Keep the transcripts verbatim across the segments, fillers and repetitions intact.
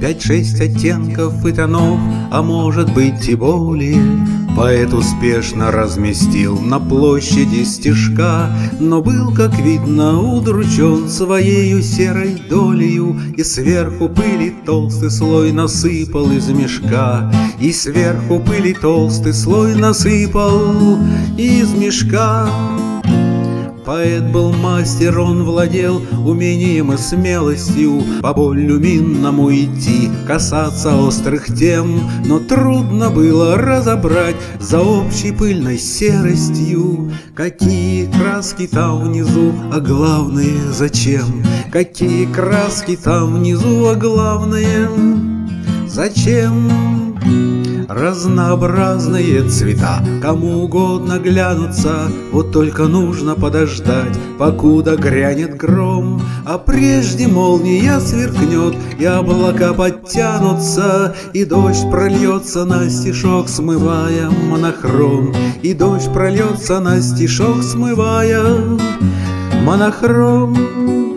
Пять-шесть оттенков и тонов, а может быть и более. Поэт успешно разместил на площади стишка, но был, как видно, удручен своею серой долею, и сверху пыли толстый слой насыпал из мешка, и сверху пыли толстый слой насыпал из мешка. Поэт был мастер, он владел умением и смелостью по полю минному идти, касаться острых тем, но трудно было разобрать за общей пыльной серостью, какие краски там внизу, а главное зачем, какие краски там внизу, а главное зачем. Разнообразные цвета кому угодно глянутся, вот только нужно подождать, покуда грянет гром, а прежде молния сверкнет, и облака подтянутся, и дождь прольется на стишок, смывая монохром, и дождь прольется на стишок, смывая монохром.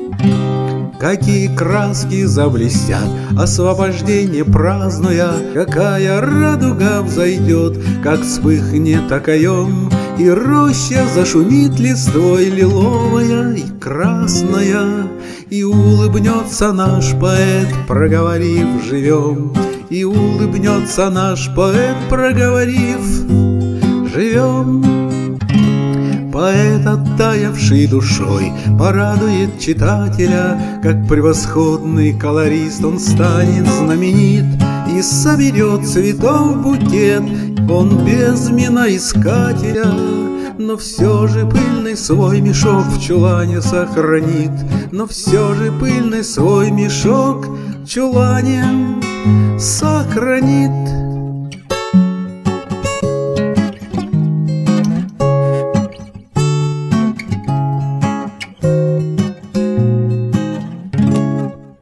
Какие краски заблестят, освобождение празднуя, какая радуга взойдет, как вспыхнет окоем, и роща зашумит листвой лиловая и красная, и улыбнется наш поэт, проговорив живем, и улыбнется наш поэт, проговорив живем. Поэт, оттаявший душой, порадует читателя, как превосходный колорист он станет знаменит и соберет цветов букет. Он без искателя, но все же пыльный свой мешок в чулане сохранит, но все же пыльный свой мешок в чулане сохранит.